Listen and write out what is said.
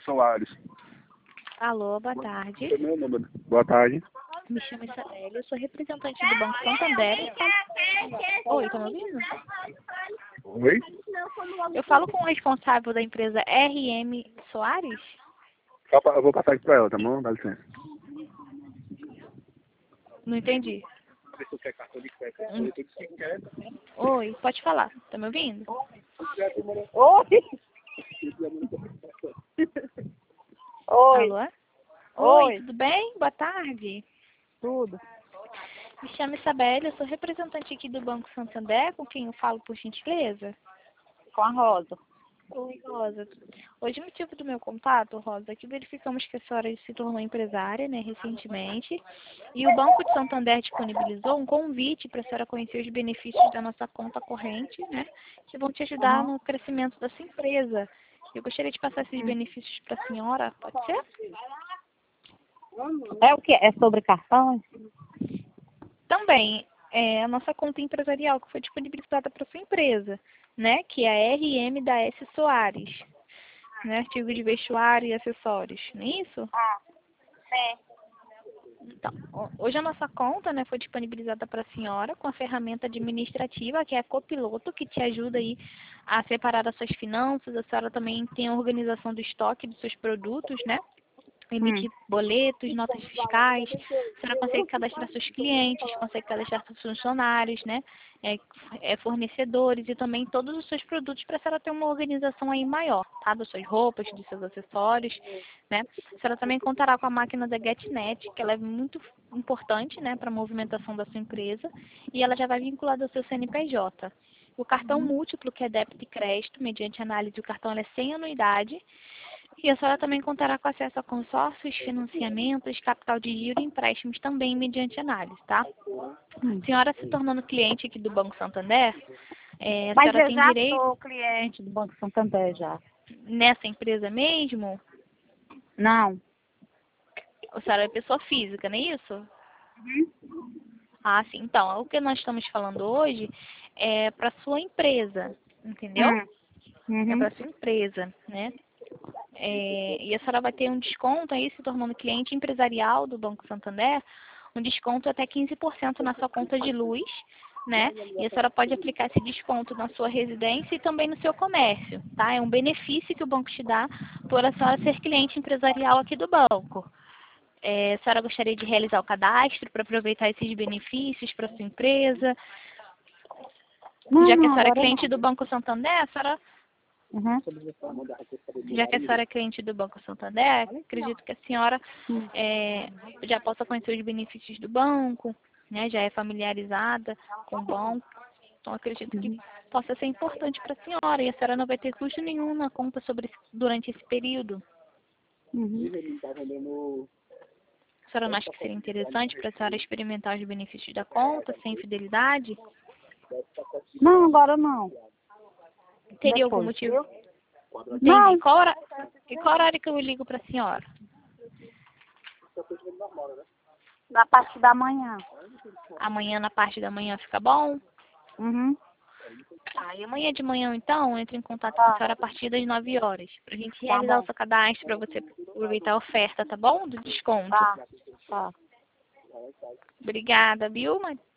Soares. Alô, boa tarde. Meu nome. Boa tarde. Me chamo Isabelle, eu sou representante do Banco Santander. Oi, tá me ouvindo? Oi? Eu falo com o responsável da empresa RM Soares? Eu vou passar aqui pra ela, tá bom? Dá licença. Não entendi. Oi, pode falar. Tá me ouvindo? Oi! Oi! Alô? Oi. Tudo bem? Boa tarde. Tudo. Me chamo Isabelle, eu sou representante aqui do Banco Santander, com quem eu falo por gentileza. Com a Rosa. Oi, Rosa. Hoje, o motivo do meu contato, Rosa, é que verificamos que a senhora se tornou empresária, né, recentemente, e o Banco de Santander disponibilizou um convite para a senhora conhecer os benefícios da nossa conta corrente, né, que vão te ajudar no crescimento da sua empresa. Eu gostaria de passar esses benefícios para a senhora, pode ser? É o que? É sobre cartões? Também, é a nossa conta empresarial que foi disponibilizada para sua empresa, né, que é a RM da S. Soares, né, artigo de vestuário e acessórios, não é isso? Sim. Então, hoje a nossa conta, né, foi disponibilizada para a senhora com a ferramenta administrativa, que é a Copiloto, que te ajuda aí a separar as suas finanças. A senhora também tem a organização do estoque dos seus produtos, né? Emitir boletos, notas fiscais, a senhora consegue cadastrar seus clientes, consegue cadastrar seus funcionários, né? Fornecedores e também todos os seus produtos para a senhora ter uma organização aí maior, tá? Das suas roupas, dos seus acessórios, né? A senhora também contará com a máquina da GetNet, que ela é muito importante, né, para a movimentação da sua empresa, e ela já vai vinculada ao seu CNPJ. O cartão múltiplo, que é débito e crédito, mediante análise, o cartão é sem anuidade. E a senhora também contará com acesso a consórcios, financiamentos, capital de giro e empréstimos também mediante análise, tá? A senhora se tornando cliente aqui do Banco Santander, a Mas senhora eu tem já direito sou cliente do Banco Santander já. nessa empresa mesmo? Não. A senhora é pessoa física, não é isso? Ah, sim. Então, o que nós estamos falando hoje é para sua empresa, entendeu? É para sua empresa, né? E a senhora vai ter um desconto aí, se tornando cliente empresarial do Banco Santander, um desconto até 15% na sua conta de luz, né? E a senhora pode aplicar esse desconto na sua residência e também no seu comércio, tá? É um benefício que o banco te dá por a senhora ser cliente empresarial aqui do banco. A senhora gostaria de realizar o cadastro para aproveitar esses benefícios para sua empresa? Já que a senhora é cliente do Banco Santander, a senhora Já que a senhora é cliente do Banco Santander, acredito que a senhora já possa conhecer os benefícios do banco, né? Já é familiarizada com o banco. Então, acredito que possa ser importante para a senhora. E a senhora não vai ter custo nenhum na conta durante esse período. A senhora não acha que seria interessante para a senhora experimentar os benefícios da conta, sem fidelidade? Não, agora não. Teria algum motivo? Entendi. Não. E qual horário que eu ligo para a senhora? Na parte da manhã. Amanhã, na parte da manhã, fica bom? E amanhã de manhã, então, eu entro em contato com a senhora a partir das 9 horas. Pra gente realizar o seu cadastro, para você aproveitar a oferta, tá bom? Do desconto. Tá. Obrigada, viu?